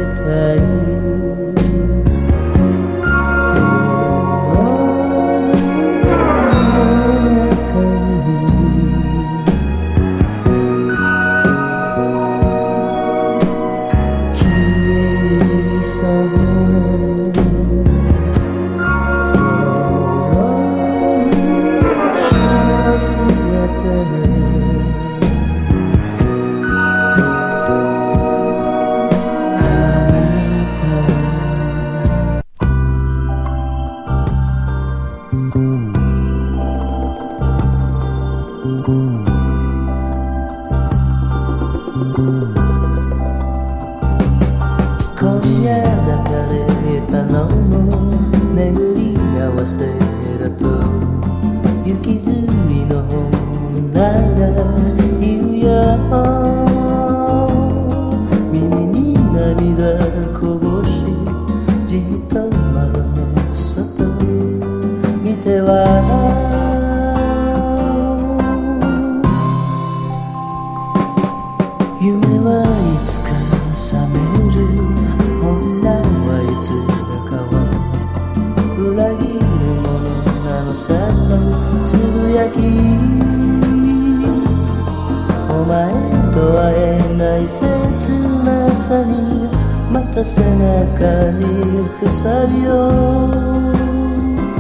たい今夜抱かれたのも巡り合わせだと雪積みの本なら言うよ耳に涙こぼしじっと窓の外見ては夢はいつか覚める女はいつだかは裏切るものなのさのつぶやきお前と会えない切なさにまた背中にくさびを